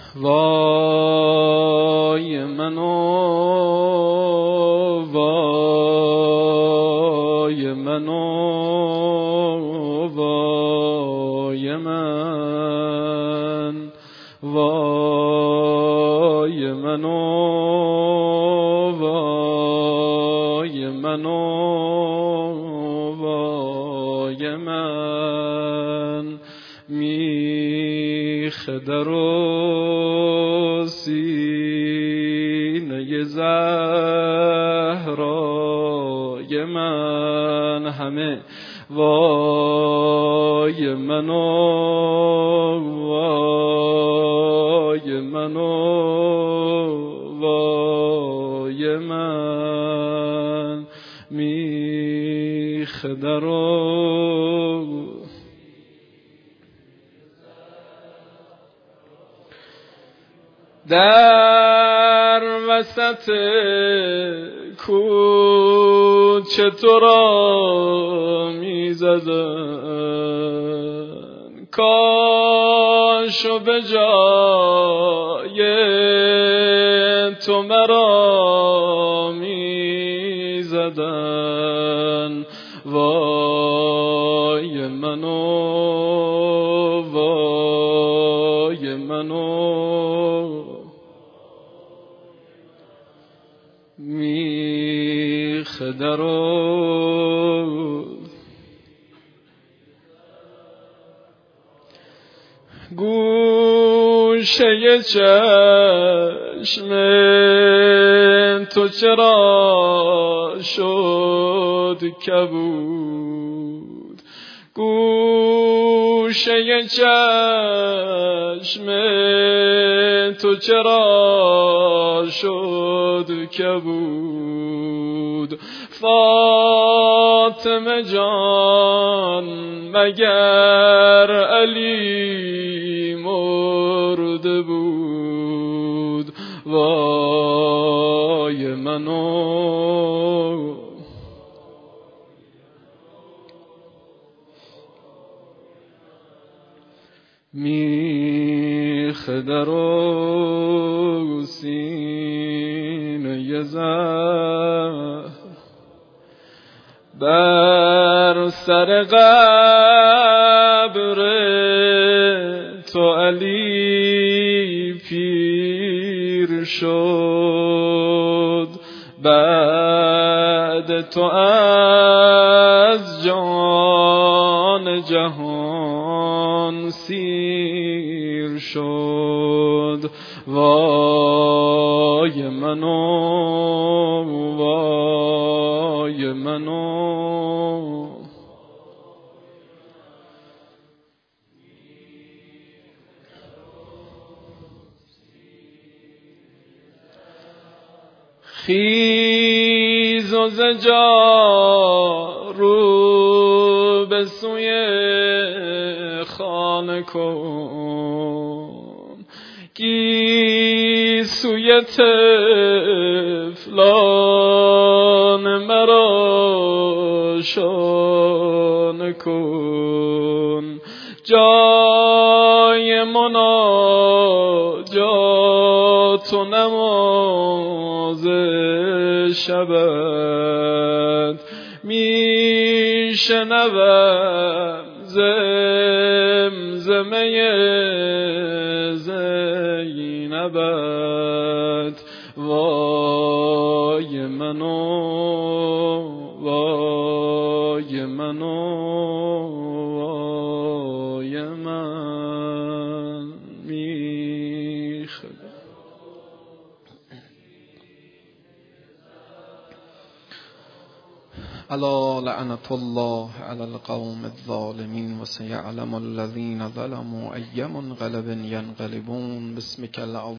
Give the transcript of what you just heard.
وای منو وای منو وای من وای منو وای منو وای من میخ در و سینه زهرای من همه وای منو وای منو وای من میخ در و در وسط کوچه تو را می زدن کاشو به جای تو مرا می زدن وای منو وای منو میخ در و گوشه چشم تو چرا شد کبود گوشه چشم تو چرا شد کبود فاطمه جان مگر علی مرده بود وای منو میخ در و سینه زهر بر سر قبر تو علی پیر شد بعد تو از جان جهان سیر شد وای منو وای منو خیز و ز جا رو به سوی خانه کن گیسوی طفلان مرا شانه کن جای مناجات و نماز شبت میشنوم زمزمه زینبت وای منو وای منو وای من میخ الا لعنة الله على القوم الظالمين وسيعلم الذين ظلموا أي منقلب ينقلبون باسمك العظيم